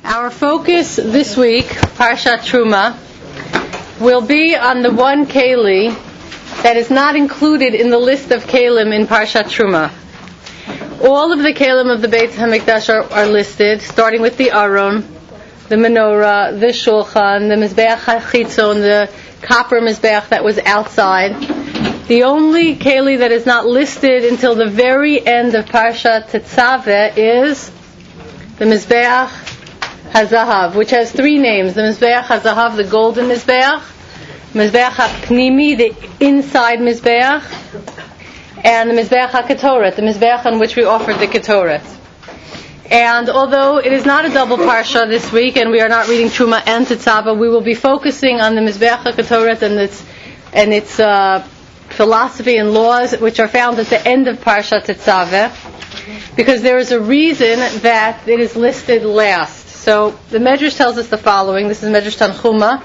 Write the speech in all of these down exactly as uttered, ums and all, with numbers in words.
Our focus this week, Parshat Truma, will be on the one keli that is not included in the list of kelim in Parshat Truma. All of the kelim of the Beit HaMikdash are, are listed, starting with the Aron, the menorah, the shulchan, the mizbeach hachitzon, the copper mizbeach that was outside. The only keli that is not listed until the very end of Parshat Tetzaveh is the mizbeach hazahav, which has three names: the mizbeach hazahav, the golden mizbeach; mizbeach hapnimi, the inside mizbeach; and the mizbeach haketoret, the mizbeach on which we offered the ketoret. And although it is not a double parsha this week, and we are not reading Truma and Tetzaveh, we will be focusing on the mizbeach haketoret and its and its uh, philosophy and laws, which are found at the end of Parshat Tetzaveh, because there is a reason that it is listed last. So the Medrash tells us the following. This is Medrash Tanchuma.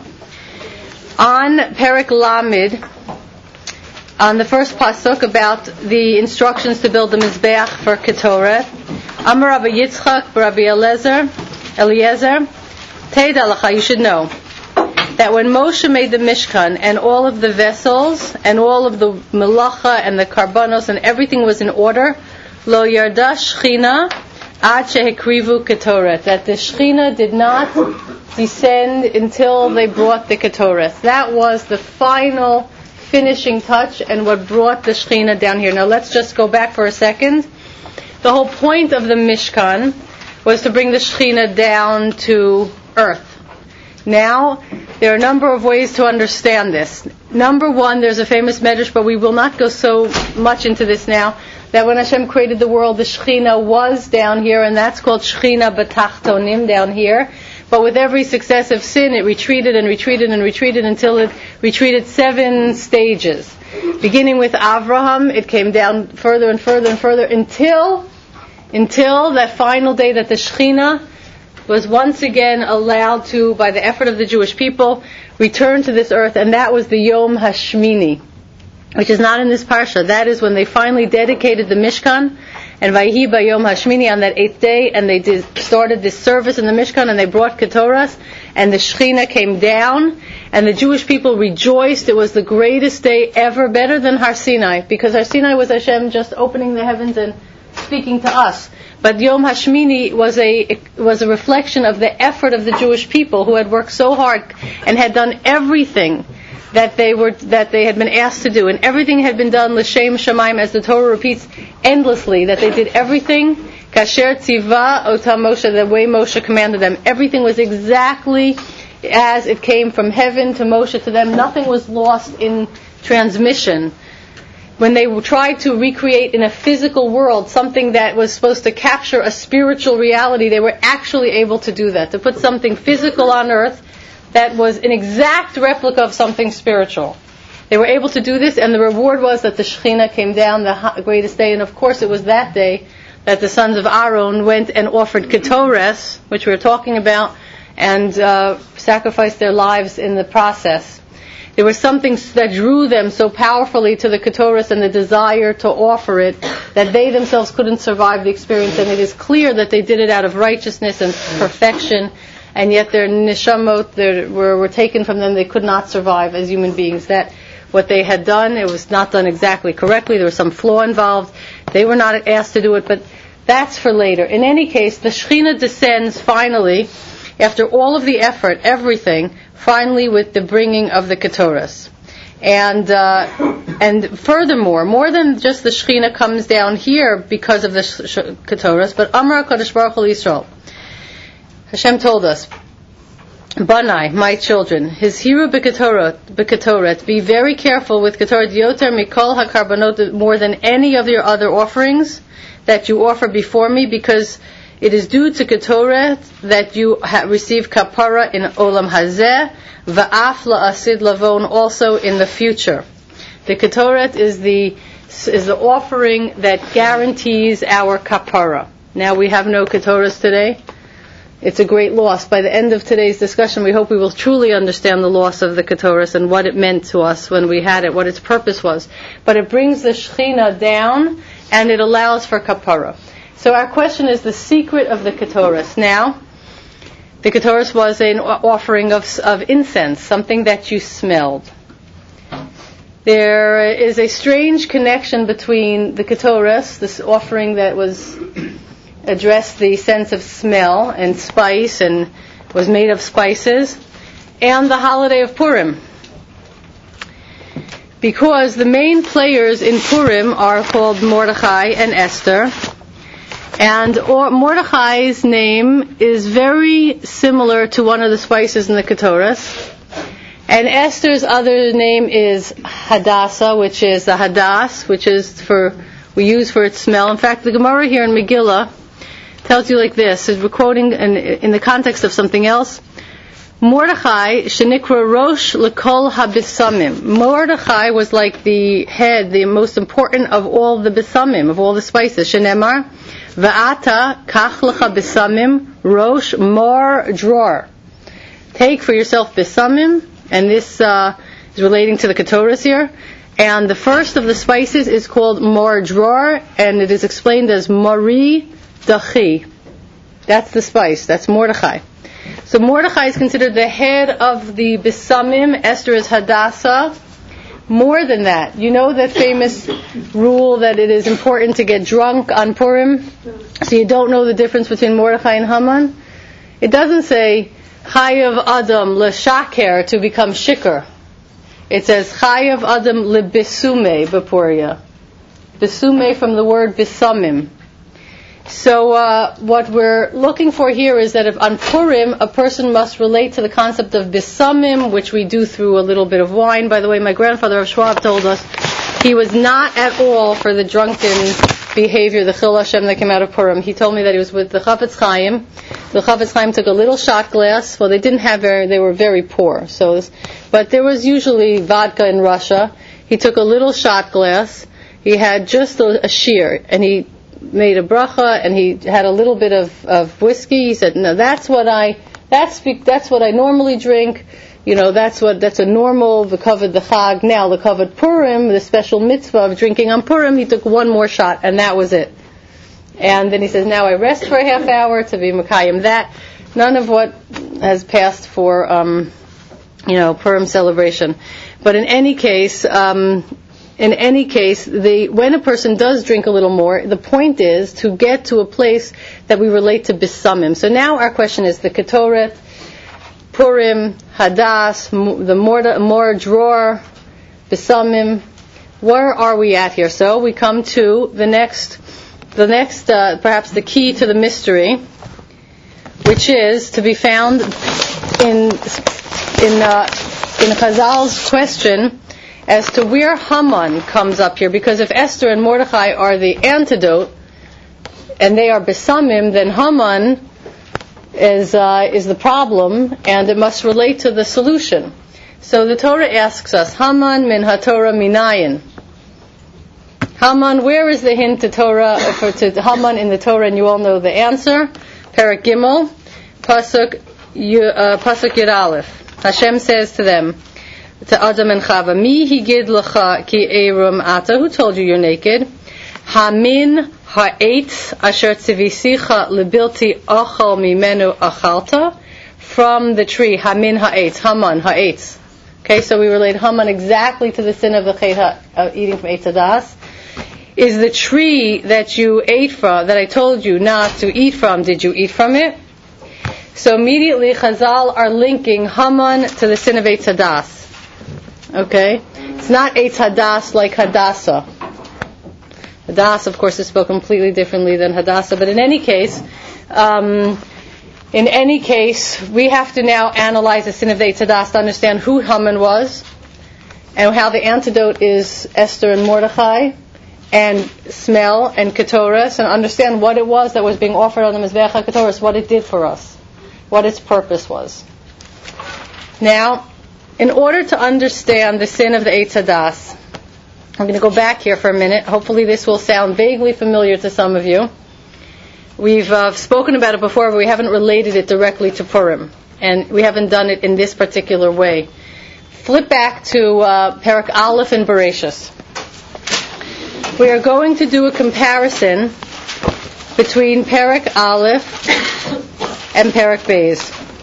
On Perek Lamed, on the first pasuk about the instructions to build the Mizbeach for Ketoret, Amar Rabbi Yitzchak, Rabbi Eliezer, Eliezer, Teida Lacha, you should know that when Moshe made the Mishkan and all of the vessels and all of the melacha and the karbanos and everything was in order, Lo Yarda Shechina Ad Shehekrivu Ketoret, that the Shechina did not descend until they brought the Ketoret. That was the final finishing touch and what brought the Shechina down here. Now let's just go back for a second. The whole point of the Mishkan was to bring the Shechina down to earth. Now, there are a number of ways to understand this. Number one, there's a famous medrash, but we will not go so much into this now, that when Hashem created the world, the Shechina was down here, and that's called Shechina B'Tachtonim, down here. But with every successive sin, it retreated and retreated and retreated until it retreated seven stages. Beginning with Avraham, it came down further and further and further until, until that final day that the Shechina was once again allowed to, by the effort of the Jewish people, return to this earth, and that was the Yom Hashmini, which is not in this parsha. That is when they finally dedicated the Mishkan, and Vayhi Bayom Hashmini, on that eighth day, and they did, started this service in the Mishkan, and they brought Ketoras, and the Shechina came down, and the Jewish people rejoiced. It was the greatest day ever, better than Har Sinai, because Har Sinai was Hashem just opening the heavens and speaking to us. But Yom Hashmini was a was a reflection of the effort of the Jewish people who had worked so hard and had done everything that they were that they had been asked to do, and everything had been done l'shem shamayim, as the Torah repeats endlessly, that they did everything kasher tziva otam Moshe, the way Moshe commanded them. Everything was exactly as it came from heaven to Moshe to them. Nothing was lost in transmission. When they tried to recreate in a physical world something that was supposed to capture a spiritual reality, they were actually able to do that, to put something physical on earth that was an exact replica of something spiritual. They were able to do this, and the reward was that the Shechina came down the greatest day, and of course it was that day that the sons of Aaron went and offered Ketores, which we were talking about, and uh, sacrificed their lives in the process. There was something that drew them so powerfully to the Ketores and the desire to offer it that they themselves couldn't survive the experience, and it is clear that they did it out of righteousness and perfection, and yet their neshamot their, were, were taken from them. They could not survive as human beings. That what they had done, it was not done exactly correctly. There was some flaw involved. They were not asked to do it, but that's for later. In any case, the Shechina descends finally, after all of the effort, everything, finally with the bringing of the Ketoras. And uh, and furthermore, more than just the Shechina comes down here because of the sh- sh- Ketoras, but Amar HaKadosh Baruch Hu Yisrael, Hashem told us, Banai, my children, Hizhiru b'Ketoret, be very careful with Ketoret Yoter Mikol HaKarbanot, more than any of your other offerings that you offer before me, because it is due to Ketoret that you ha- receive kapara in Olam Hazeh, va'af la'asid lavon, also in the future. The Ketoret is the is the offering that guarantees our kapara. Now we have no Ketoras today. It's a great loss. By the end of today's discussion, we hope we will truly understand the loss of the Ketoras and what it meant to us when we had it, what its purpose was. But it brings the Shechina down, and it allows for kapara. So our question is the secret of the Ketoras. Now, The Ketoros was an offering of, of incense, something that you smelled. There is a strange connection between the Ketoros, this offering that was addressed the sense of smell and spice and was made of spices, and the holiday of Purim. Because the main players in Purim are called Mordechai and Esther, and or Mordechai's name is very similar to one of the spices in the Ketoros, and Esther's other name is Hadassah, which is the Hadass, which is for we use for its smell. In fact, the Gemara here in Megillah tells you like this: is we're quoting in, in the context of something else. Mordechai, shenikra rosh lekol habisamim. Mordechai was like the head, the most important of all the bisamim, of all the spices. Shenemar, va'ata kach lecha bisamim rosh mor dror. Take for yourself bisamim, and this uh, is relating to the Ketoros here. And the first of the spices is called mor dror, and it is explained as mori dachi. That's the spice. That's Mordechai. So Mordechai is considered the head of the Bisamim. Esther is Hadassah. More than that, you know that famous rule that it is important to get drunk on Purim? So you don't know the difference between Mordechai and Haman? It doesn't say Chayav Adam l'shaker, to become shikr. It says Chayav Adam l'bisume b'puria. Bisume from the word Bisamim. So uh, what we're looking for here is that if on Purim a person must relate to the concept of bisamim, which we do through a little bit of wine. By the way, my grandfather Rav Schwab told us he was not at all for the drunken behavior, the Chil Hashem that came out of Purim. He told me that he was with the Chafetz Chaim. The Chafetz Chaim took a little shot glass. Well, they didn't have very, they were very poor. So, but there was usually vodka in Russia. He took a little shot glass. He had just a, a shear, and he made a bracha, and he had a little bit of, of whiskey. He said, "No, that's what I that's that's what I normally drink. You know, that's what that's a normal the covered the Chag. Now the covered Purim, the special mitzvah of drinking on Purim. He took one more shot, and that was it. And then he says, now I rest for a half hour to be Mekayim. That none of what has passed for um, you know Purim celebration. But in any case." Um, In any case, the, when a person does drink a little more, the point is to get to a place that we relate to bisamim. So now our question is the Ketoret, Purim, Hadass, the Mor, Mor Dror, bisamim. Where are we at here? So we come to the next, the next, uh, perhaps the key to the mystery, which is to be found in in uh, in Chazal's question as to where Haman comes up here, because if Esther and Mordechai are the antidote, and they are Bisamim, then Haman is uh, is the problem, and it must relate to the solution. So the Torah asks us, Haman min haTorah minayin. Haman, where is the hint to Torah for to Haman in the Torah? And you all know the answer. Perek Gimel, pasuk uh, pasuk Yud Aleph. Hashem says to them, to Adam and Chava, Mi higid lecha ki erum ata. Who told you you're naked? Hamin ha'etz asher tzivisicha lebilti achal mimenu achalta. From the tree, Hamin ha'etz, Haman ha'etz. Okay, so we relate Haman exactly to the sin of the chet of eating from Eitz Hadas. Is the tree that you ate from, that I told you not to eat from, did you eat from it? So immediately Chazal are linking Haman to the sin of Eitz Hadas. Okay? It's not Eitz Hadas like Hadassah. Hadassah, of course, is spelled completely differently than Hadassah. But in any case, um, in any case, we have to now analyze the sin of the Eitz Hadas to understand who Haman was, and how the antidote is Esther and Mordechai, and smell and Ketoros, and understand what it was that was being offered on the Mizbeach HaKetoros, what it did for us, what its purpose was. Now, in order to understand the sin of the Eitz Hadas, I'm going to go back here for a minute. Hopefully this will sound vaguely familiar to some of you. We've uh, spoken about it before, but we haven't related it directly to Purim. And we haven't done it in this particular way. Flip back to uh, Perek Aleph in Bereshis. We are going to do a comparison between Perek Aleph and Perek Beis.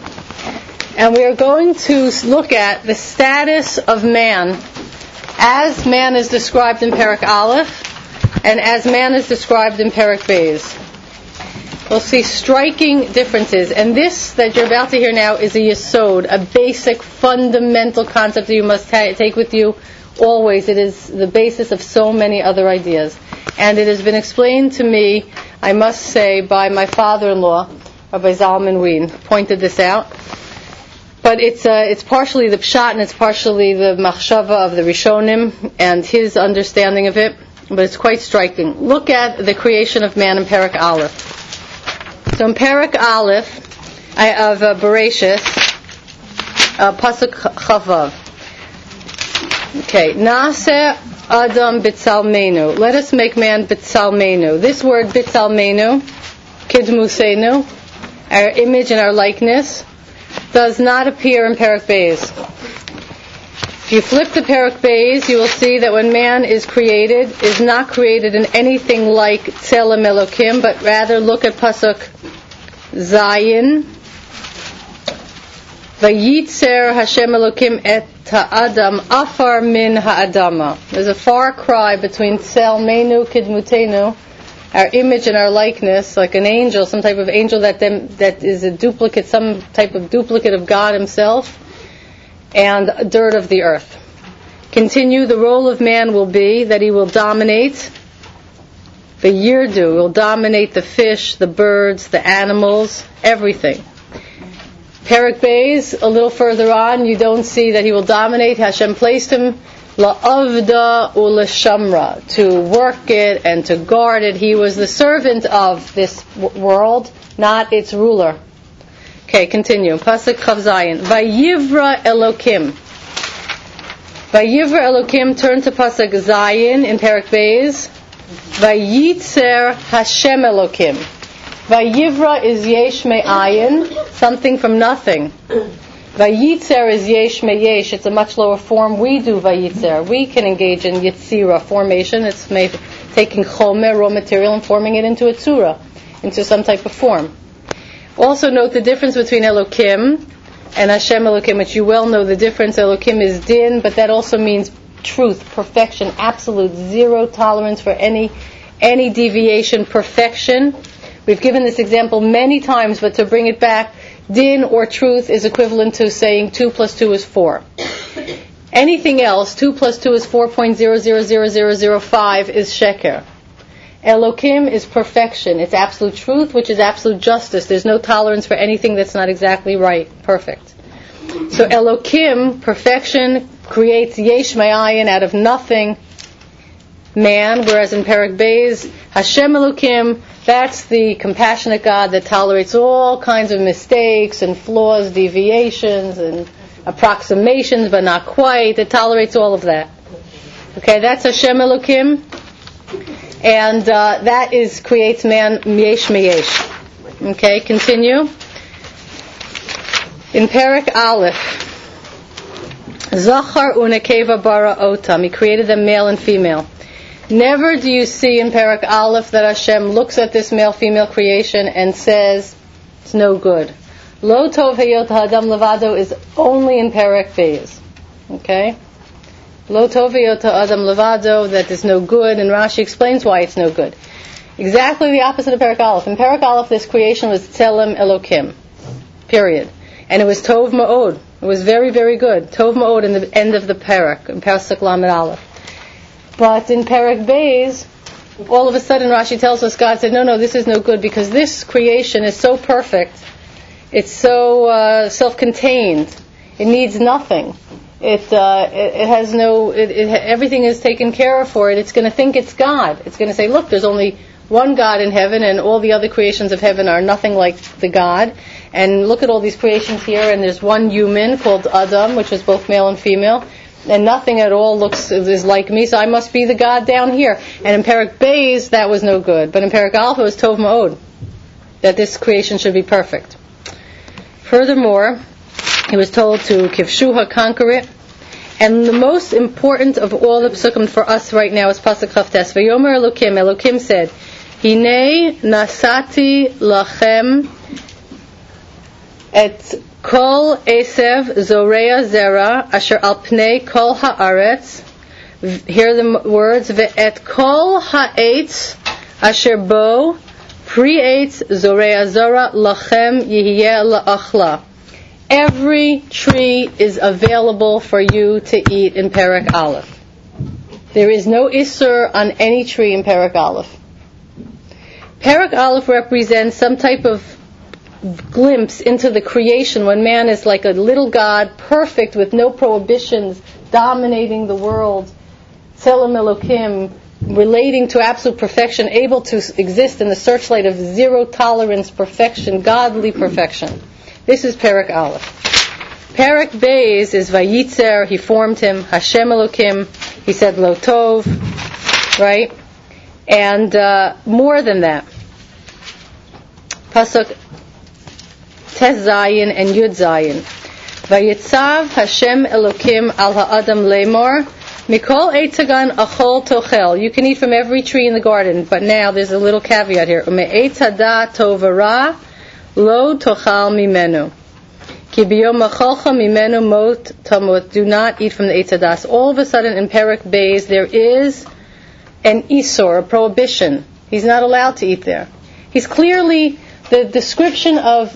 And we are going to look at the status of man as man is described in Perek Aleph and as man is described in Perek Beis. We'll see striking differences. And this that you're about to hear now is a yesod, a basic, fundamental concept that you must ta- take with you always. It is the basis of so many other ideas. And it has been explained to me, I must say, by my father-in-law, Rabbi Zalman Wien, pointed this out. But it's uh, it's partially the pshat and it's partially the machshava of the Rishonim and his understanding of it. But it's quite striking. Look at the creation of man in Perek Aleph. So in Perek Aleph of uh, Bereshis, uh, pasuk chavav. Okay, Naseh Adam B'Tzalmenu. Let us make man B'Tzalmenu. This word B'Tzalmenu, Kidmusenu, our image and our likeness, does not appear in Perek Beis. If you flip the Perek Beis, you will see that when man is created, is not created in anything like Tzelem Elokim, but rather look at pasuk Zayin. Vayitzer Hashem Elokim et ha'adam afar min ha'adama. There's a far cry between Tzelmenu Kidmutenu, our image and our likeness, like an angel, some type of angel that them, that is a duplicate, some type of duplicate of God himself, and dirt of the earth. Continue, the role of man will be that he will dominate the yirdu, will dominate the fish, the birds, the animals, everything. Perek Beis, a little further on, you don't see that he will dominate. Hashem placed him la'avda u'lashamra, to work it and to guard it. He was the servant of this w- world, not its ruler. Okay, continue. Pasuk Chav Zayin. Vayivra Elokim. Vayivra Elokim, turn to Pasuk Zayin in Perek Beis. Vayitzer Hashem Elokim. Vayivra is yesh me'ayin, something from nothing. Vayitzer is yesh me'yesh. It's a much lower form. We do vayitzer. We can engage in yitzira, formation. It's made taking chomer, raw material, and forming it into a tzura, into some type of form. Also note the difference between Elokim and Hashem Elokim, which you well know the difference. Elokim is din, but that also means truth, perfection, absolute, zero tolerance for any any deviation, perfection. We've given this example many times, but to bring it back, din or truth is equivalent to saying two plus two is four. Anything else, two plus two is four point zero zero zero zero zero five, is sheker. Elokim is perfection. It's absolute truth, which is absolute justice. There's no tolerance for anything that's not exactly right, perfect. So Elokim, perfection, creates yesh me'ayin, out of nothing, man, whereas in Perek Beis, Hashem Elokim, that's the compassionate God that tolerates all kinds of mistakes and flaws, deviations and approximations, but not quite. It tolerates all of that. Okay, that's Hashem Elokim. And uh, that is creates man yesh me'yesh. Okay, continue. In Perek Aleph, Zachar unekeva bara otam. He created them male and female. Never do you see in Perek Aleph that Hashem looks at this male-female creation and says, it's no good. Lo tov heyot ha'adam levado is only in Perek Beis. Okay? Lo tov heyot ha'adam levado, that is no good, and Rashi explains why it's no good. Exactly the opposite of Perek Aleph. In Perek Aleph, this creation was Tzelem Elokim. Period. And it was Tov Ma'od. It was very, very good. Tov Ma'od in the end of the Perek, in Pasuk Lamed Aleph. But in Perek Beis, all of a sudden Rashi tells us God said, no, no, this is no good because this creation is so perfect. It's so uh, self-contained. It needs nothing. It uh, it, it has no, it, it, everything is taken care of for it. It's going to think it's God. It's going to say, look, there's only one God in heaven and all the other creations of heaven are nothing like the God. And look at all these creations here, and there's one human called Adam, which is both male and female. And nothing at all looks is like me, so I must be the God down here. And in Perek Beis, that was no good. But in Perek Aleph, it was Tov Ma'od, that this creation should be perfect. Furthermore, he was told to Kivshuha, conquer it. And the most important of all the psukim for us right now is Pasuk Chavtes. Vayomer Elokim, Elokim said, Hinei nasati lachem Et kol esev zorea zera asher al pnei kol haaretz. Hear the words. Ve'et kol ha'etz asher bo pri-eitz zorea zera lachem yihiyeh la'achla. Every tree is available for you to eat in Perek Aleph. There is no Isser on any tree in Perek Aleph. Perek Aleph represents some type of glimpse into the creation when man is like a little God, perfect with no prohibitions, dominating the world, Tzelem Elokim, relating to absolute perfection, able to exist in the searchlight of zero tolerance perfection, godly perfection. This is Perek Aleph. Perek Beis is Vayitzer, he formed him, Hashem Elokim, he said Lo Tov, right? And uh, more than that, Pasuk Tes Zayin and Yud Zayin. Vayitzav Hashem Elokim al ha'adam lemor mikol eitzagan achol tochel. You can eat from every tree in the garden, but now there's a little caveat here. Ume'etz hadat tovara lo tochal mimenu. Ki biyom acholcha mimenu mot tamot. Do not eat from the eitz hadas. All of a sudden in Perek Beis there is an isur, a prohibition. He's not allowed to eat there. He's clearly the description of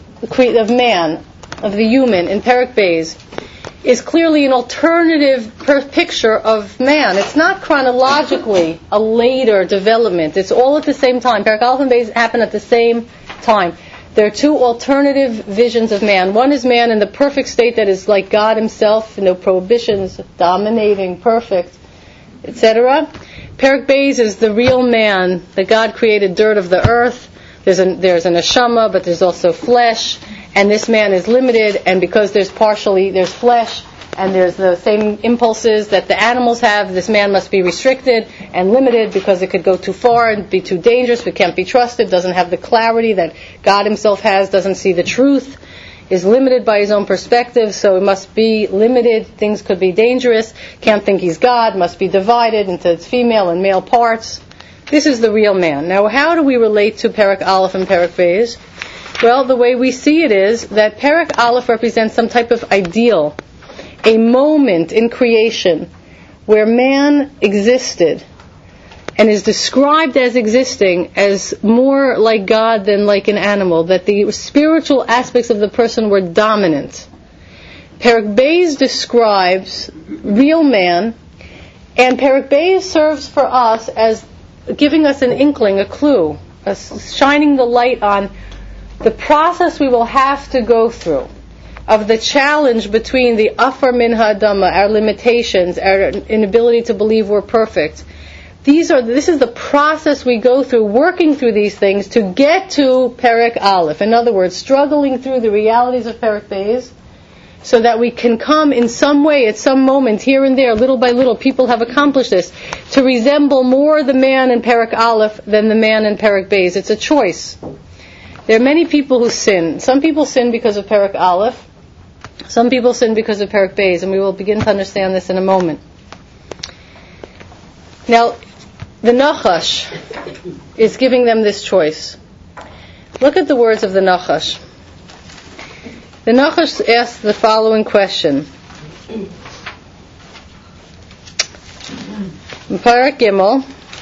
of man, of the human in Perek Beis, is clearly an alternative per picture of man. It's not chronologically a later development. It's all at the same time. Perek Aleph and Beis happen at the same time. There are two alternative visions of man. One is man in the perfect state that is like God himself, no prohibitions, dominating, perfect, et cetera. Perek Beis is the real man that God created, dirt of the earth. There's a, there's a neshama, but there's also flesh, and this man is limited, and because there's partially, there's flesh, and there's the same impulses that the animals have, this man must be restricted and limited because it could go too far and be too dangerous, it can't be trusted, doesn't have the clarity that God himself has, doesn't see the truth, is limited by his own perspective, so it must be limited, things could be dangerous, can't think he's God, must be divided into its female and male parts. This is the real man. Now, how do we relate to Perek Aleph and Perek Beis? Well, the way we see it is that Perek Aleph represents some type of ideal, a moment in creation where man existed and is described as existing as more like God than like an animal, that the spiritual aspects of the person were dominant. Perek Beis describes real man, and Perek Beis serves for us as giving us an inkling, a clue, a shining the light on the process we will have to go through of the challenge between the afar min ha'adama, our limitations, our inability to believe we're perfect. These are, this is the process we go through, working through these things to get to Perek Aleph. In other words, struggling through the realities of Perek Beis, so that we can come in some way, at some moment, here and there, little by little, people have accomplished this, to resemble more the man in Perek Aleph than the man in Perek Beis. It's a choice. There are many people who sin. Some people sin because of Perek Aleph. Some people sin because of Perek Beis, and we will begin to understand this in a moment. Now, the Nachash is giving them this choice. Look at the words of the Nachash. The Nachash asks the following question. In Parak Gimel,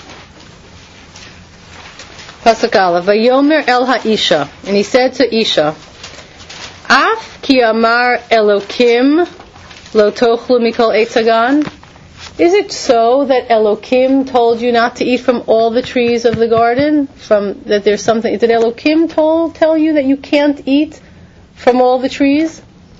Pasuk Aleph, Vayomer el ha'isha, and he said to Isha, Af ki amar Elokim lo tochlu mikol eitzagan. Is it so that Elokim told you not to eat from all the trees of the garden? From that there's something, did Elokim told, tell you that you can't eat from all the trees?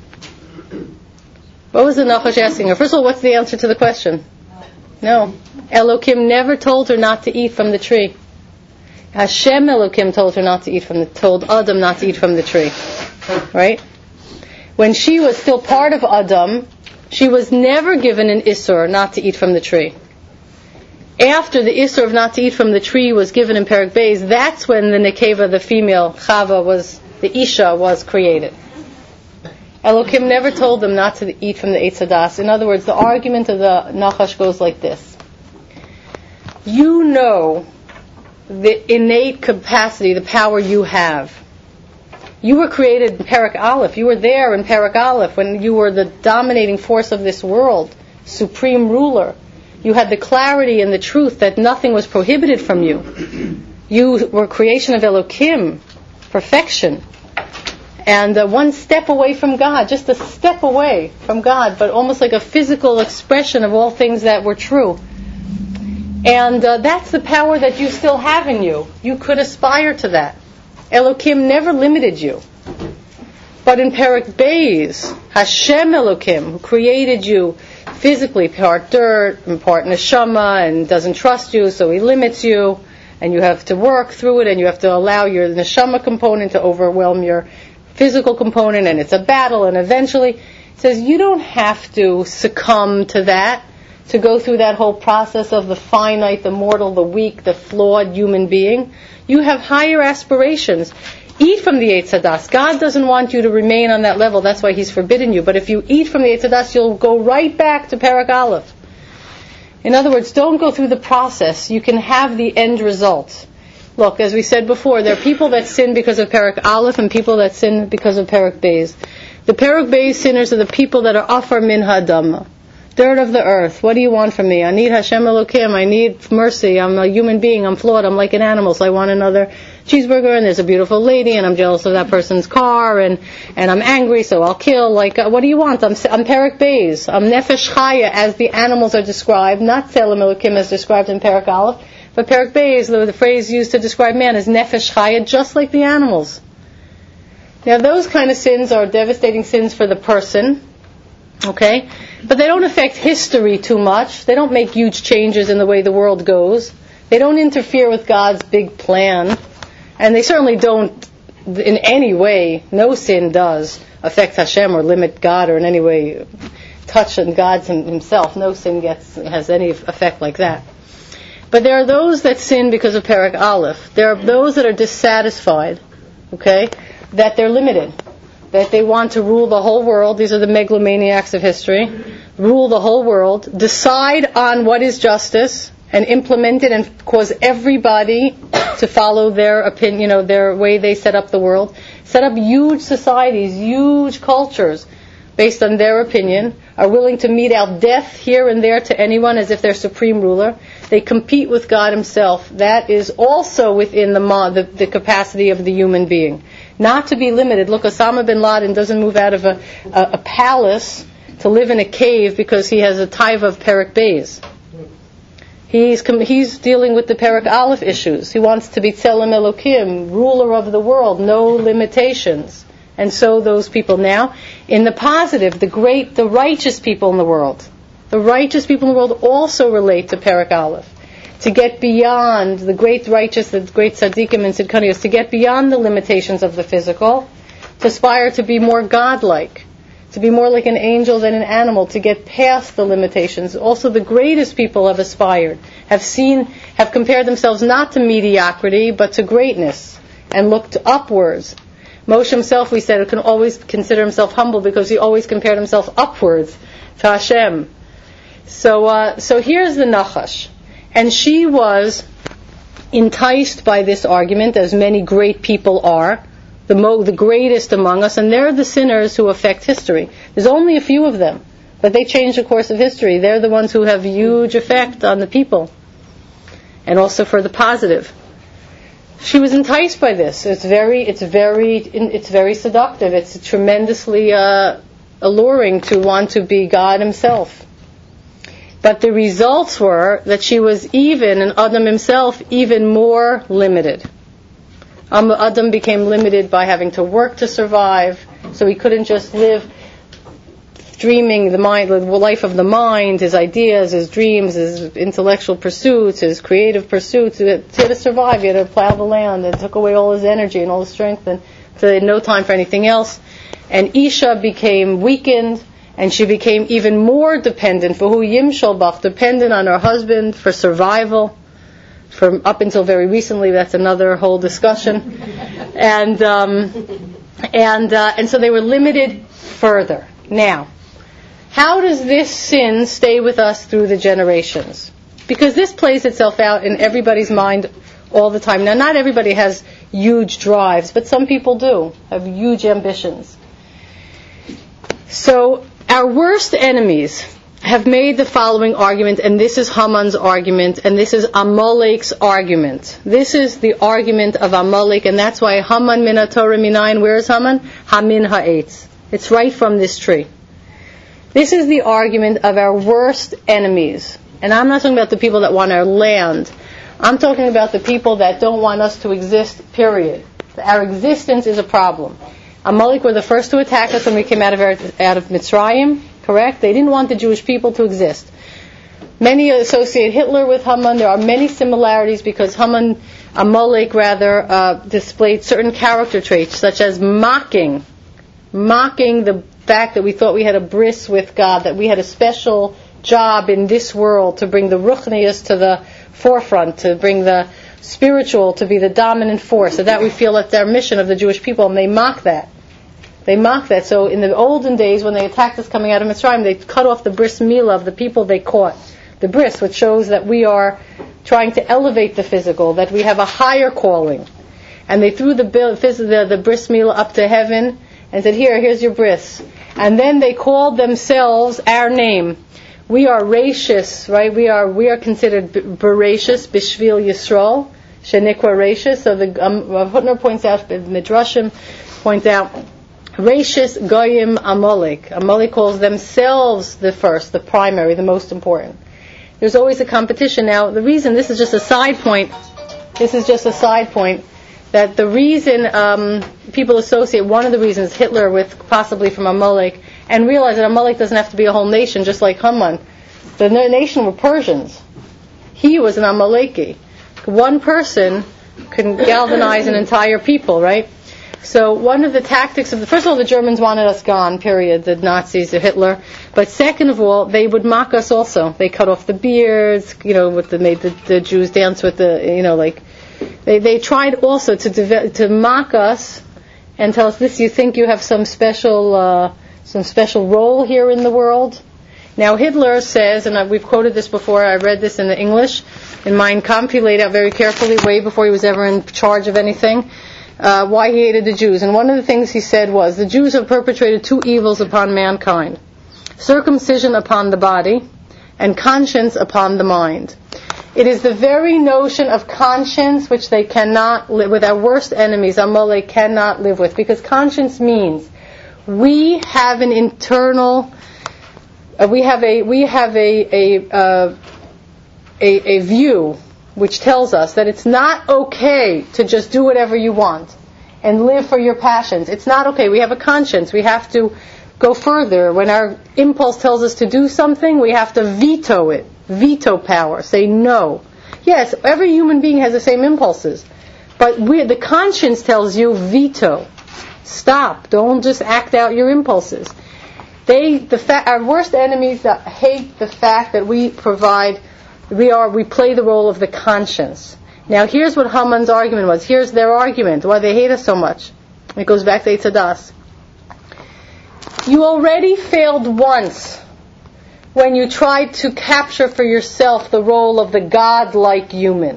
What was the Nachash asking her? First of all, what's the answer to the question? No. Elokim never told her not to eat from the tree. Hashem Elokim told her not to eat from the, told Adam not to eat from the tree. Right? When she was still part of Adam, she was never given an Isur not to eat from the tree. After the Isur of not to eat from the tree was given in Perek Beis, that's when the Nekeva, the female Chava, was, the Isha was created. Elokim never told them not to eat from the Eitz Hadas. In other words, the argument of the Nachash goes like this. You know the innate capacity, the power you have. You were created in Perek Aleph. You were there in Perek Aleph when you were the dominating force of this world, supreme ruler. You had the clarity and the truth that nothing was prohibited from you. You were creation of Elokim, perfection. And uh, one step away from God, just a step away from God, but almost like a physical expression of all things that were true. And uh, that's the power that you still have in you. You could aspire to that. Elokim never limited you. But in Perek Beis, Hashem Elokim, who created you physically, part dirt and part neshama, and doesn't trust you, so he limits you, and you have to work through it, and you have to allow your neshama component to overwhelm your physical component, and it's a battle, and eventually it says you don't have to succumb to that, to go through that whole process of the finite, the mortal, the weak, the flawed human being. You have higher aspirations. Eat from the Eitz Hadas. God doesn't want you to remain on that level. That's why He's forbidden you. But if you eat from the Eitz Hadas, you'll go right back to Perek Aleph. In other words, don't go through the process. You can have the end result. Look, as we said before, there are people that sin because of Perek Aleph and people that sin because of Perek Beis. The Perek Beis sinners are the people that are Afar Min Hadama, dirt of the earth. What do you want from me? I need Hashem Elokim. I need mercy. I'm a human being. I'm flawed. I'm like an animal, so I want another cheeseburger, and there's a beautiful lady, and I'm jealous of that person's car, and, and I'm angry, so I'll kill. Like, uh, what do you want? I'm, I'm Perek Beis. I'm Nefesh Chaya, as the animals are described, not Tzelem Elokim as described in Perek Aleph. But Perek Beis, the, the phrase used to describe man, is Nefesh Chaya, just like the animals. Now, those kind of sins are devastating sins for the person, okay? But they don't affect history too much. They don't make huge changes in the way the world goes. They don't interfere with God's big plan. And they certainly don't, in any way, no sin does affect Hashem or limit God or in any way touch God himself. No sin gets has any effect like that. But there are those that sin because of Perek Aleph. There are those that are dissatisfied, okay, that they're limited, that they want to rule the whole world. These are the megalomaniacs of history. Rule the whole world, decide on what is justice, and implement it and cause everybody to follow their opinion, you know, their way they set up the world. Set up huge societies, huge cultures based on their opinion, are willing to mete out death here and there to anyone as if they're supreme ruler. They compete with God himself. That is also within the, the, the capacity of the human being. Not to be limited. Look, Osama bin Laden doesn't move out of a, a, a palace to live in a cave because he has a taiva of Perek Beis. He's he's dealing with the Perek Aleph issues. He wants to be Tzelem Elokim, ruler of the world, no limitations. And so those people now, in the positive, the great, the righteous people in the world, the righteous people in the world also relate to Perek Aleph. To get beyond the great righteous, the great tzaddikim and tzidkanios, to get beyond the limitations of the physical, to aspire to be more godlike, to be more like an angel than an animal, to get past the limitations. Also, the greatest people have aspired, have seen, have compared themselves not to mediocrity, but to greatness, and looked upwards. Moshe himself, we said, can always consider himself humble because he always compared himself upwards to Hashem. So, uh, so here's the Nachash. And she was enticed by this argument, as many great people are, the mo- the greatest among us, and they're the sinners who affect history. There's only a few of them, but they change the course of history. They're the ones who have huge effect on the people, and also for the positive. She was enticed by this. It's very, it's very, it's very seductive. It's tremendously uh, alluring to want to be God himself. But the results were that she was even, and Adam himself, even more limited. Um, Adam became limited by having to work to survive, so he couldn't just live dreaming the mind, the life of the mind, his ideas, his dreams, his intellectual pursuits, his creative pursuits. He had to survive. He had to plow the land. It took away all his energy and all his strength, and so he had no time for anything else. And Isha became weakened, and she became even more dependent, for hu yimshol bach, dependent on her husband for survival. From up until very recently, that's another whole discussion. And um, and uh, and so they were limited further. Now, how does this sin stay with us through the generations? Because this plays itself out in everybody's mind all the time. Now, not everybody has huge drives, but some people do have huge ambitions. So, our worst enemies have made the following argument, and this is Haman's argument, and this is Amalek's argument. This is the argument of Amalek, and that's why Haman min haTorah minayin. Where is Haman? Hamin ha'etz. It's right from this tree. This is the argument of our worst enemies. And I'm not talking about the people that want our land. I'm talking about the people that don't want us to exist, period. Our existence is a problem. Amalek were the first to attack us when we came out of, our, out of Mitzrayim, correct? They didn't want the Jewish people to exist. Many associate Hitler with Haman. There are many similarities because Haman, Amalek rather, uh, displayed certain character traits, such as mocking, mocking the fact that we thought we had a bris with God, that we had a special job in this world to bring the ruchnius to the forefront, to bring the spiritual to be the dominant force, so that we feel that's our mission of the Jewish people, and they mock that. They mock that. So in the olden days, when they attacked us coming out of Mitzrayim, they cut off the bris milah of the people they caught. The bris, which shows that we are trying to elevate the physical, that we have a higher calling. And they threw the, the, the bris milah up to heaven and said, here, here's your bris. And then they called themselves our name. We are rachis, right? We are we are considered berachis, bishvil Yisrael, shenikwa rachis. So the um, Rav Hutner points out, the Midrashim point out, rachis goyim Amalek. Amalek calls themselves the first, the primary, the most important. There's always a competition. Now, the reason, this is just a side point, this is just a side point, that the reason um, people associate, one of the reasons, Hitler with possibly from Amalek, and realize that Amalek doesn't have to be a whole nation, just like Haman. The nation were Persians. He was an Amaleki. One person can galvanize an entire people, right? So one of the tactics of the, first of all, the Germans wanted us gone, period, the Nazis, the Hitler. But second of all, they would mock us also. They cut off the beards, you know, with the, made the, the Jews dance with the, you know, like, they, they tried also to de- to mock us and tell us this, you think you have some special, uh, some special role here in the world. Now Hitler says, and we've quoted this before, I read this in the English, in Mein Kampf, he laid out very carefully, way before he was ever in charge of anything, uh, why he hated the Jews. And one of the things he said was, the Jews have perpetrated two evils upon mankind. Circumcision upon the body, and conscience upon the mind. It is the very notion of conscience which they cannot live with. Our worst enemies, Amalek, cannot live with, because conscience means we have an internal, uh, we have a we have a a, uh, a a view which tells us that it's not okay to just do whatever you want and live for your passions. It's not okay. We have a conscience. We have to go further. When our impulse tells us to do something, we have to veto it. Veto power. Say no. Yes, every human being has the same impulses, but we, the conscience tells you veto. Stop. Don't just act out your impulses. They, the fa- our worst enemies that hate the fact that we provide, we are, we play the role of the conscience. Now, here's what Haman's argument was. Here's their argument, why they hate us so much. It goes back to Eitz Hadas. You already failed once when you tried to capture for yourself the role of the God-like human.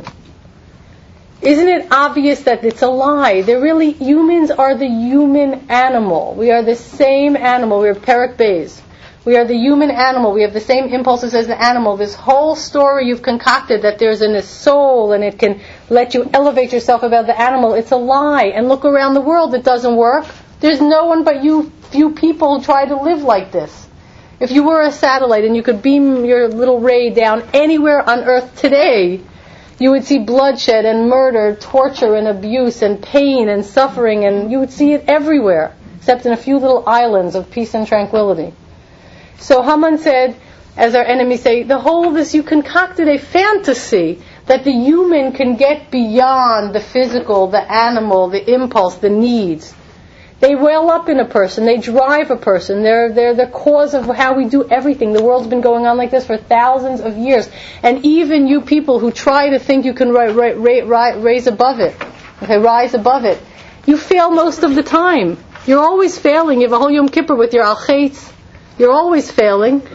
Isn't it obvious that it's a lie? They're really, humans are the human animal. We are the same animal. We are Perek Beis. We are the human animal. We have the same impulses as the animal. This whole story you've concocted that there's in a soul and it can let you elevate yourself above the animal, it's a lie. And look around the world, it doesn't work. There's no one but you few people who try to live like this. If you were a satellite and you could beam your little ray down anywhere on Earth today, you would see bloodshed and murder, torture and abuse and pain and suffering, and you would see it everywhere, except in a few little islands of peace and tranquility. So Haman said, as our enemies say, the whole of this, you concocted a fantasy that the human can get beyond the physical, the animal, the impulse, the needs. They well up in a person. They drive a person. They're, they're the cause of how we do everything. The world's been going on like this for thousands of years. And even you people who try to think you can ri- ri- ri- raise above it, okay, rise above it, you fail most of the time. You're always failing. You have a whole Yom Kippur with your al-chetz. You're always failing.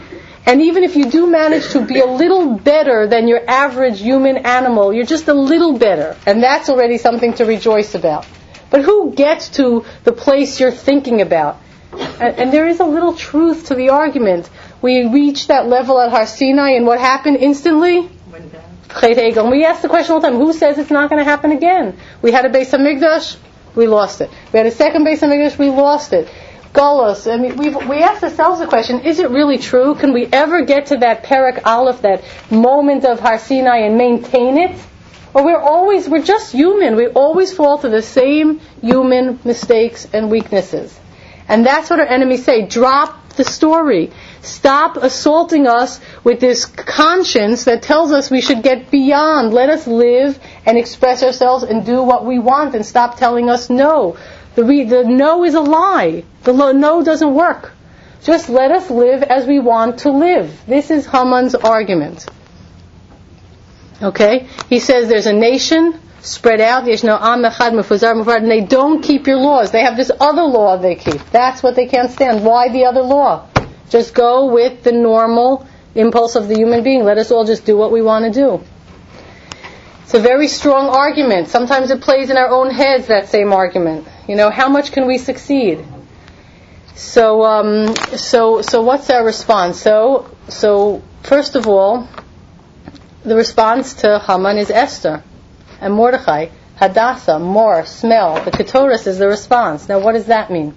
And even if you do manage to be a little better than your average human animal, you're just a little better. And that's already something to rejoice about. But who gets to the place you're thinking about? And, and there is a little truth to the argument. We reached that level at Har Sinai, and what happened instantly? And we ask the question all the time, who says it's not going to happen again? We had a Beis HaMikdash, we lost it. We had a second Beis HaMikdash, we lost it. Golos, I mean, we've, we asked ourselves the question, is it really true? Can we ever get to that Perek Aleph, that moment of Har Sinai, and maintain it? Or we're always, we're just human. We always fall to the same human mistakes and weaknesses. And that's what our enemies say. Drop the story. Stop assaulting us with this conscience that tells us we should get beyond. Let us live and express ourselves and do what we want, and stop telling us no. The, re- the no is a lie. The lo- no doesn't work. Just let us live as we want to live. This is Haman's argument. Okay? He says there's a nation spread out, and they don't keep your laws. They have this other law they keep. That's what they can't stand. Why the other law? Just go with the normal impulse of the human being. Let us all just do what we want to do. It's a very strong argument. Sometimes it plays in our own heads, that same argument. You know, how much can we succeed? So, um, so, so what's our response? So, so first of all, the response to Haman is Esther and Mordechai, Hadassah, Mor, smell. The Ketores is the response. Now, what does that mean?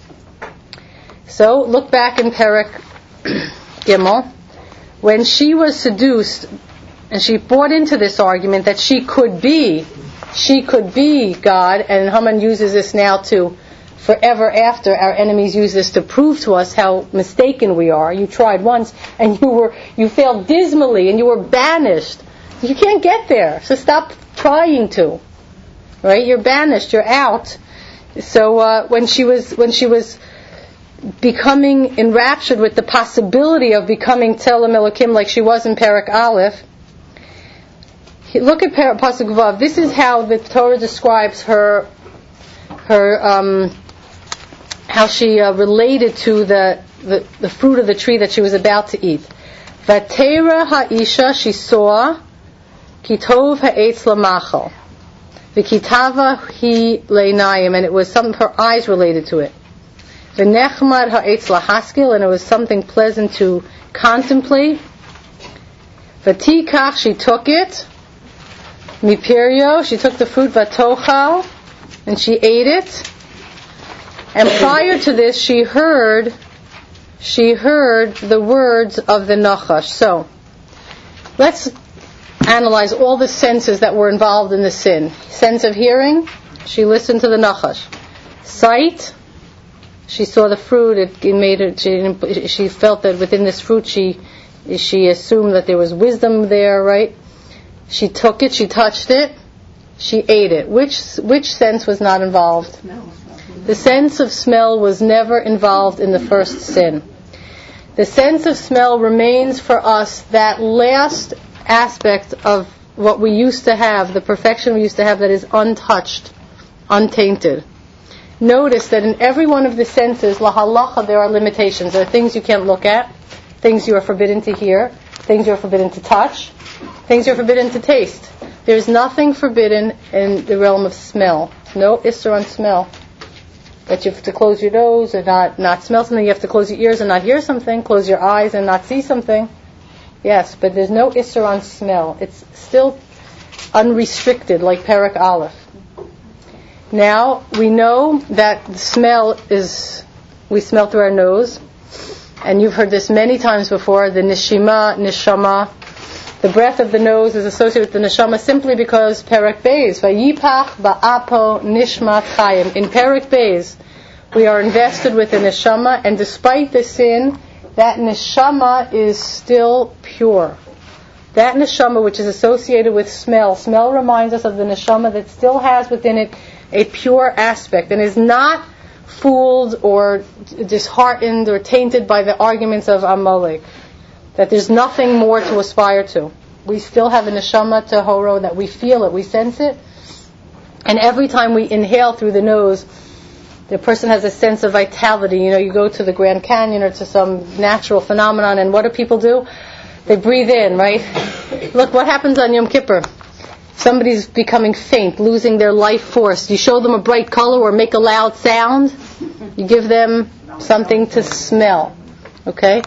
So, look back in Perek Gimel. When she was seduced, and she bought into this argument that she could be, she could be God, and Haman uses this now to, forever after, our enemies use this to prove to us how mistaken we are. You tried once, and you were, you failed dismally, and you were banished. You can't get there, so stop trying to. Right? You're banished, you're out. So, uh, when she was, when she was becoming enraptured with the possibility of becoming Tzelem Elokim like she was in Perek Aleph, look at Pasuk Vav. This is how the Torah describes her, her, um, how she uh, related to the, the the fruit of the tree that she was about to eat. Vatera ha'isha, she saw, kitov ha'etz lamachal, v'kitava hi leinayim, and it was something, her eyes related to it. V'nechmad ha'etz lahaskil, and it was something pleasant to contemplate. V'tikach, she took it. Mipirio, she took the fruit, vatochal, and she ate it. And prior to this, she heard, she heard the words of the Nachash. So, let's analyze all the senses that were involved in the sin. Sense of hearing, she listened to the Nachash. Sight, she saw the fruit. It, it made her. She, she felt that within this fruit, she she assumed that there was wisdom there. Right? She took it. She touched it. She ate it. Which which sense was not involved? The sense of smell was never involved in the first sin. The sense of smell remains for us that last aspect of what we used to have, the perfection we used to have that is untouched, untainted. Notice that in every one of the senses, la halacha, there are limitations. There are things you can't look at, things you are forbidden to hear, things you are forbidden to touch, things you are forbidden to taste. There's nothing forbidden in the realm of smell. No issur on smell. That you have to close your nose and not, not smell something. You have to close your ears and not hear something. Close your eyes and not see something. Yes, but there's no issur on smell. It's still unrestricted, like Perek Aleph. Now, we know that smell is, we smell through our nose. And you've heard this many times before, the nishima, nishama. The breath of the nose is associated with the neshama simply because Perek Beis, vayipach ba'apo nishmat chayim. In Perek Beis, we are invested with the neshama, and despite the sin, that neshama is still pure. That neshama which is associated with smell, smell reminds us of the neshama that still has within it a pure aspect and is not fooled or disheartened or tainted by the arguments of Amalek. That there's nothing more to aspire to. We still have a neshama tahoro, that we feel it, we sense it. And every time we inhale through the nose, The person has a sense of vitality. You know, you go to the Grand Canyon or to some natural phenomenon, and what do people do? They breathe in, right? Look, what happens on Yom Kippur? Somebody's becoming faint, losing their life force. You show them a bright color or make a loud sound. You give them something to smell. Okay?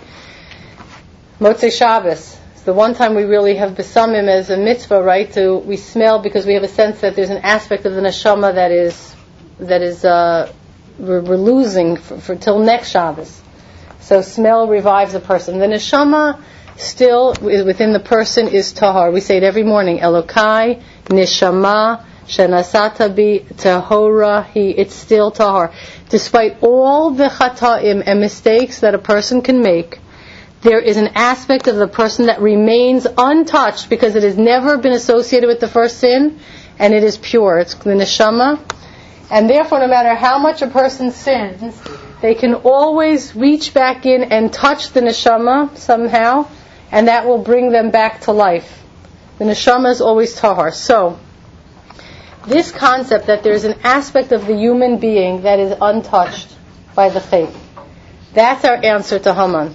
Motzei Shabbos. It's the one time we really have besamim as a mitzvah, right? To we smell because we have a sense that there's an aspect of the neshama that is that is uh, we're, we're losing for, for till next Shabbos. So smell revives a person. The neshama still within the person is tahar. We say it every morning. Elokai neshama shenasata bi tahora hi. It's still tahar. Despite all the chata'im and mistakes that a person can make, there is an aspect of the person that remains untouched because it has never been associated with the first sin, and it is pure. It's the neshama. And therefore, no matter how much a person sins, they can always reach back in and touch the neshama somehow, and that will bring them back to life. The neshama is always tahar. So, this concept that there's an aspect of the human being that is untouched by the faith, that's our answer to Haman.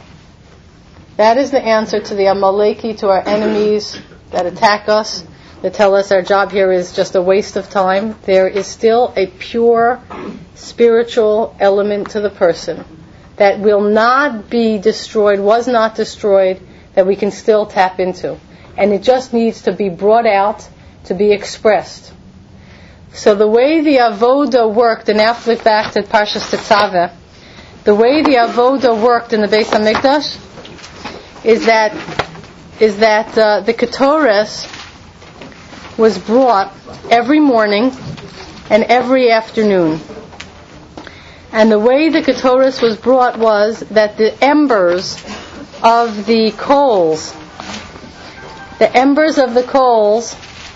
That is the answer to the Amaleki, to our enemies that attack us, that tell us our job here is just a waste of time. There is still a pure spiritual element to the person that will not be destroyed, was not destroyed, that we can still tap into. And it just needs to be brought out, to be expressed. So the way the Avoda worked, and now flip back to Parshas Tetzaveh, the way the Avoda worked in the Beis HaMikdash is that is that uh, the Ketores was brought every morning and every afternoon. And the way the Ketores was brought was that the embers of the coals, the embers of the coals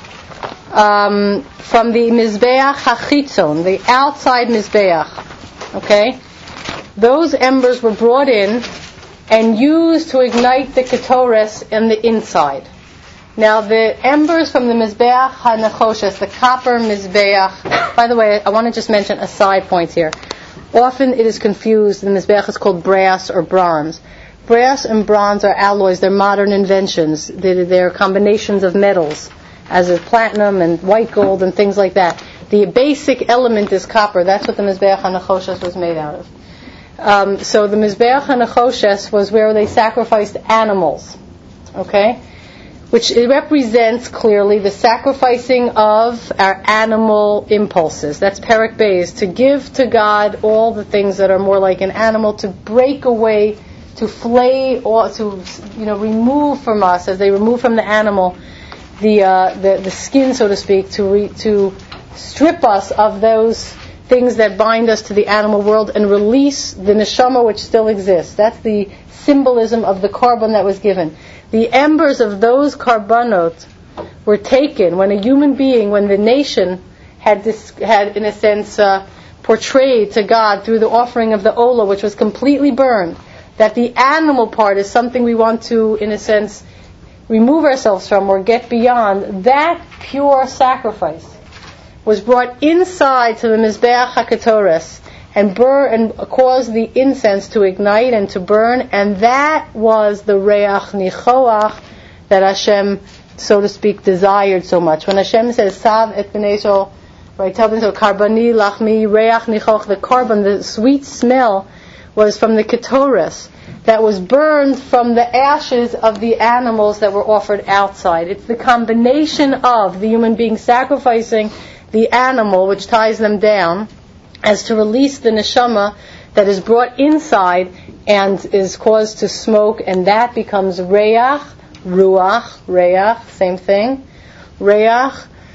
um, from the Mizbeach HaChitzon, the outside Mizbeach, okay, those embers were brought in and used to ignite the Ketores in the inside. Now the embers from the Mizbeach HaNechoshes, the copper Mizbeach, by the way, I want to just mention a side point here. Often it is confused, the Mizbeach is called brass or bronze. Brass and bronze are alloys, they're modern inventions. They're, they're combinations of metals, as is platinum and white gold and things like that. The basic element is copper, that's what the Mizbeach HaNechoshes was made out of. Um, so the Mizbeach HaNechoshes was where they sacrificed animals, okay? Which it represents clearly the sacrificing of our animal impulses. That's Perek Beis, to give to God all the things that are more like an animal, to break away, to flay, or to you know remove from us, as they remove from the animal, the uh, the, the skin, so to speak, to re, to strip us of those things that bind us to the animal world and release the neshama which still exists. That's the symbolism of the korban that was given. The embers of those korbanot were taken when a human being, when the nation had, this, had in a sense, uh, portrayed to God through the offering of the Olah, which was completely burned, that the animal part is something we want to, in a sense, remove ourselves from or get beyond. That pure sacrifice was brought inside to the Mizbeach HaKetores and burn and caused the incense to ignite and to burn, and that was the Reach Nichoach that Hashem, so to speak, desired so much. When Hashem says Sav et B'nei, right, tell them so, Karbani Lachmi Reach Nichoach, the carbon, the sweet smell was from the Ketores that was burned from the ashes of the animals that were offered outside. It's the combination of the human being sacrificing the animal, which ties them down, as to release the neshama that is brought inside and is caused to smoke, and that becomes reach, ruach, reach, same thing, reach,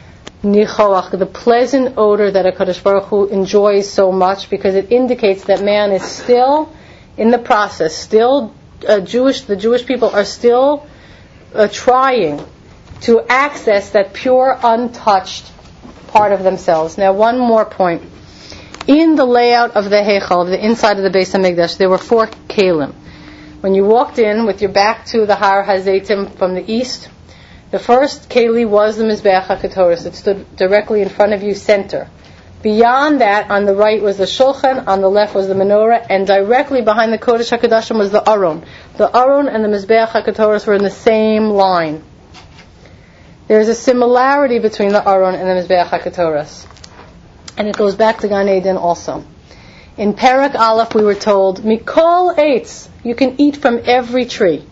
nichoach, the pleasant odor that HaKadosh Baruch Hu enjoys so much, because it indicates that man is still in the process, still uh, Jewish, the Jewish people are still uh, trying to access that pure, untouched part of themselves. Now, one more point. In the layout of the Heichal, the inside of the Beis HaMikdash, there were four kelim. When you walked in with your back to the Har HaZeitim from the east, the first keli was the Mizbeach HaKetores. It stood directly in front of you, center. Beyond that, on the right was the Shulchan, on the left was the Menorah, and directly behind the Kodesh HaKadoshim was the Aron. The Aron and the Mizbeach HaKatoros were in the same line. There is a similarity between the Aron and the Mizbeach HaKatoros. And it goes back to Gan Eden also. In Perek Aleph we were told, Mikol Eitz, you can eat from every tree.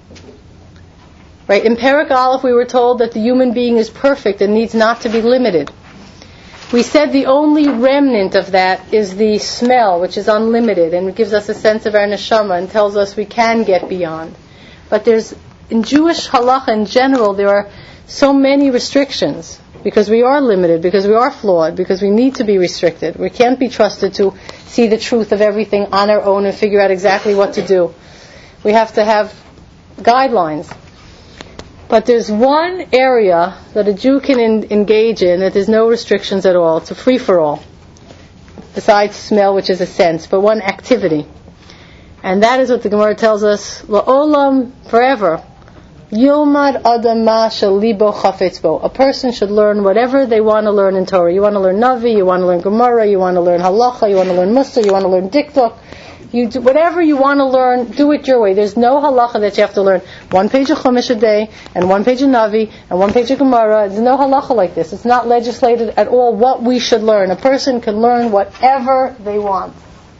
Right? In Perek Aleph we were told that the human being is perfect and needs not to be limited. We said the only remnant of that is the smell, which is unlimited, and it gives us a sense of our neshama and tells us we can get beyond. But there's, in Jewish halacha in general, there are so many restrictions, because we are limited, because we are flawed, because we need to be restricted. We can't be trusted to see the truth of everything on our own and figure out exactly what to do. We have to have guidelines. But there's one area that a Jew can in, engage in that there's no restrictions at all. It's a free-for-all. Besides smell, which is a sense, but one activity. And that is what the Gemara tells us, La'olam, forever. Yilmad Adam ma shalibo chafetz bo. A person should learn whatever they want to learn in Torah. You want to learn Navi, you want to learn Gemara, you want to learn Halacha, you want to learn Mussar, you want to learn Diktuk. You do, whatever you want to learn, do it your way. There's no halacha that you have to learn one page of Chumash a day, and one page of Navi, and one page of Gemara. There's no halacha like this. It's not legislated at all what we should learn. A person can learn whatever they want.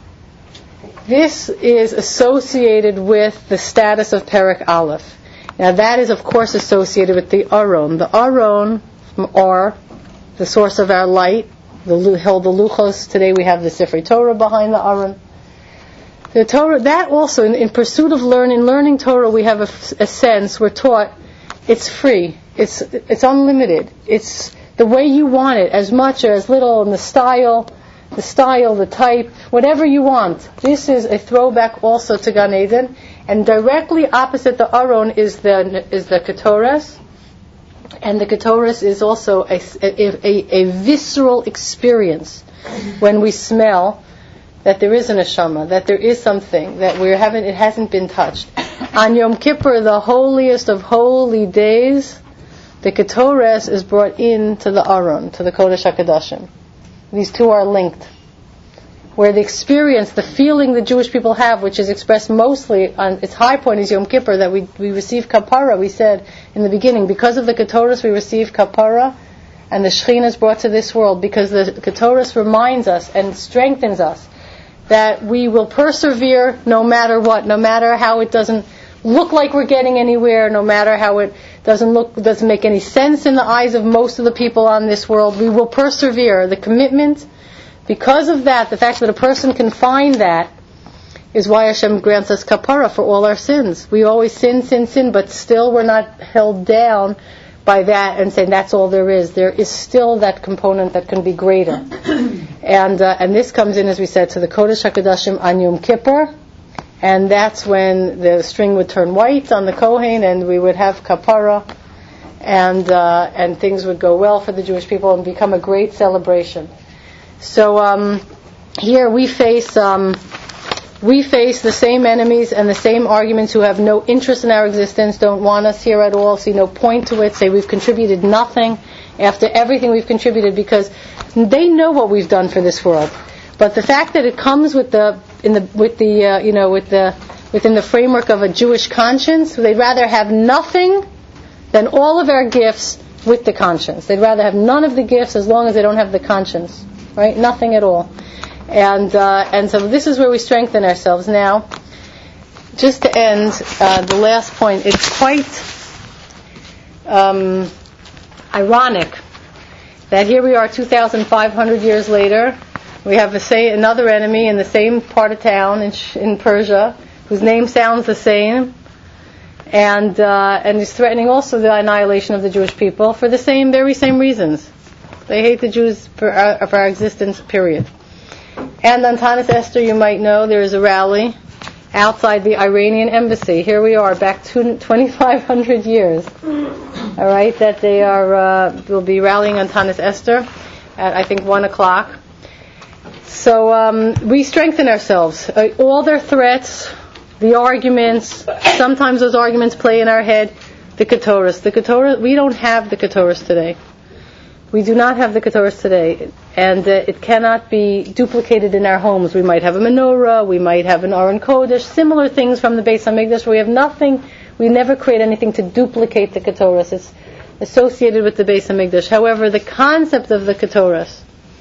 This is associated with the status of Perek Aleph. Now that is of course associated with the Aron. The Aron are the source of our light. The held the Luchos. Today we have the Sifrei Torah behind the Aron. The Torah, that also, in, in pursuit of learning, learning Torah, we have a, a sense, we're taught, it's free, it's it's unlimited, it's the way you want it, as much or as little, in the style, the style, the type, whatever you want. This is a throwback also to Gan Eden, and directly opposite the Aron is the is the Ketores, and the Ketores is also a, a, a, a visceral experience when we smell that there is an neshama, that there is something, that we haven't, it hasn't been touched. On Yom Kippur, the holiest of holy days, the Ketores is brought in to the Aron, to the Kodesh HaKadoshim. These two are linked. Where the experience, the feeling the Jewish people have, which is expressed mostly on its high point is Yom Kippur, that we, we receive kapara. We said in the beginning, because of the Ketores we receive kapara, and the Shekhinah is brought to this world, because the Ketores reminds us and strengthens us that we will persevere no matter what, no matter how it doesn't look like we're getting anywhere, no matter how it doesn't look, doesn't make any sense in the eyes of most of the people on this world. We will persevere. The commitment, because of that, the fact that a person can find that, is why Hashem grants us kapara for all our sins. We always sin, sin, sin, but still we're not held down by that and saying that's all there is. There is still that component that can be greater. And uh, and this comes in, as we said, to the Kodesh HaKadoshim on Yom Kippur, and that's when the string would turn white on the Kohen, and we would have kapara, and uh, and things would go well for the Jewish people and become a great celebration. So um, here we face um, we face the same enemies and the same arguments who have no interest in our existence, don't want us here at all, see no point to it, say we've contributed nothing after everything we've contributed, because they know what we've done for this world. But the fact that it comes with the in the with the uh, you know with the within the framework of a Jewish conscience, they'd rather have nothing than all of our gifts with the conscience. They'd rather have none of the gifts as long as they don't have the conscience, right? Nothing at all. And uh, and so this is where we strengthen ourselves. Now, just to end, uh, the last point, it's quite um, ironic that here we are two thousand five hundred years later, we have a, say, another enemy in the same part of town in, in Persia, whose name sounds the same, and uh, and is threatening also the annihilation of the Jewish people for the same, very same reasons. They hate the Jews for our, for our existence, period. And on Tanis Esther, you might know, there is a rally outside the Iranian embassy. Here we are, back twenty-five hundred years. All right, that they are uh, will be rallying on Tanis Esther at, I think, one o'clock. So um, we strengthen ourselves. Uh, all their threats, the arguments, sometimes those arguments play in our head. The Ketores, the Ketores, we don't have the Ketores today. We do not have the Ketores today, and uh, it cannot be duplicated in our homes. We might have a menorah, we might have an Aron Kodesh, similar things from the Beis HaMikdash. We have nothing, we never create anything to duplicate the Ketores. It's associated with the Beis HaMikdash. However, the concept of the Ketores,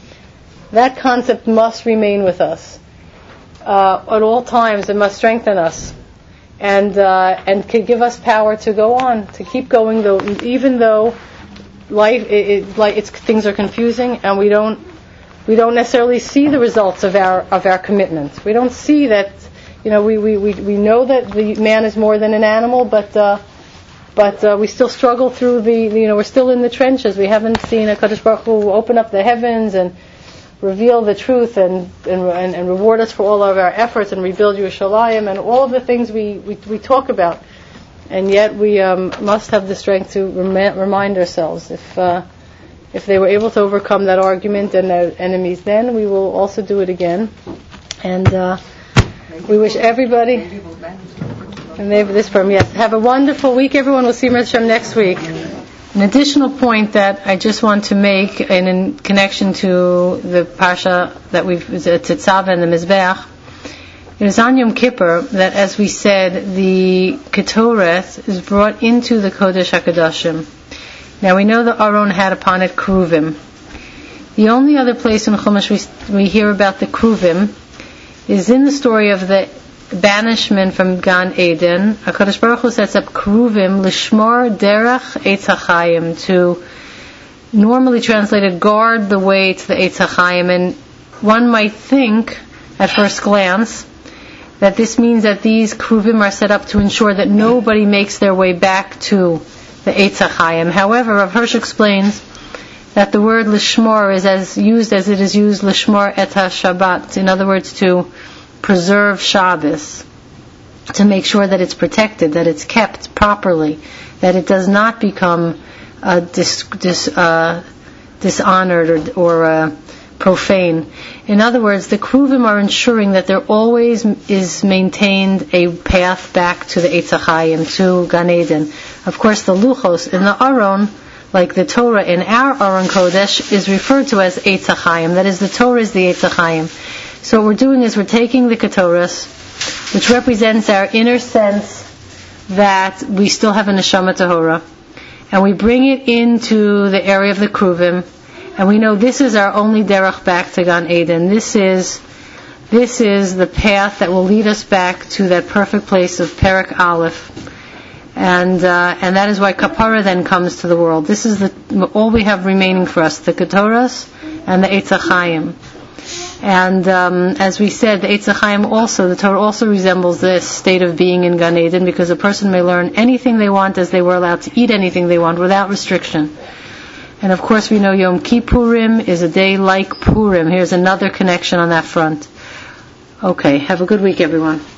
that concept must remain with us. Uh, at all times, it must strengthen us. And uh, and can give us power to go on, to keep going, though, even though life, it, it, like it's things are confusing, and we don't we don't necessarily see the results of our of our commitment. We don't see that, you know, we we, we, we know that the man is more than an animal, but uh, but uh, we still struggle through the, you know, we're still in the trenches. We haven't seen a Kadosh Baruch Hu open up the heavens and reveal the truth and, and and and reward us for all of our efforts and rebuild Yerushalayim and all of the things we, we, we talk about. And yet we um, must have the strength to rem- remind ourselves. If uh, if they were able to overcome that argument and their enemies then, we will also do it again. And uh, we wish everybody, and maybe this from, yes, have a wonderful week, everyone. We'll see you next week. An additional point that I just want to make in, in connection to the Parsha that we've, Tetzaveh and the Mizbeach, it is on Yom Kippur that, as we said, the Ketores is brought into the Kodesh HaKadoshim. Now we know that Aaron had upon it Kruvim. The only other place in Chumash we, we hear about the Kruvim is in the story of the banishment from Gan Eden. HaKadosh Baruch Hu sets up Kruvim Lishmor Derech Eitz HaChaim, to, normally translated, guard the way to the Eitz HaChaim. And one might think, at first glance, that this means that these Kruvim are set up to ensure that nobody makes their way back to the Eitz HaChaim. However, Rav Hirsch explains that the word Lishmor is as used as it is used Lishmor et HaShabbat, in other words, to preserve Shabbos, to make sure that it's protected, that it's kept properly, that it does not become uh, dis, dis, uh, dishonored or, or uh, profane. In other words, the Kruvim are ensuring that there always is maintained a path back to the Eitz HaChaim, to Gan Eden. Of course, the Luchos in the Aron, like the Torah in our Aron Kodesh, is referred to as Eitz HaChaim. That is, the Torah is the Eitz HaChaim. So what we're doing is we're taking the Ketores, which represents our inner sense that we still have a Neshama Tahora, and we bring it into the area of the Kruvim, and we know this is our only derech back to Gan Eden. This is this is the path that will lead us back to that perfect place of Perek Aleph, and uh, and that is why Kapara then comes to the world. This is the all we have remaining for us: the Ketores and the Eitz HaChaim. And um, as we said, the Eitz HaChaim also, the Torah also resembles this state of being in Gan Eden, because a person may learn anything they want as they were allowed to eat anything they want without restriction. And of course we know Yom Kippurim is a day like Purim. Here's another connection on that front. Okay, have a good week, everyone.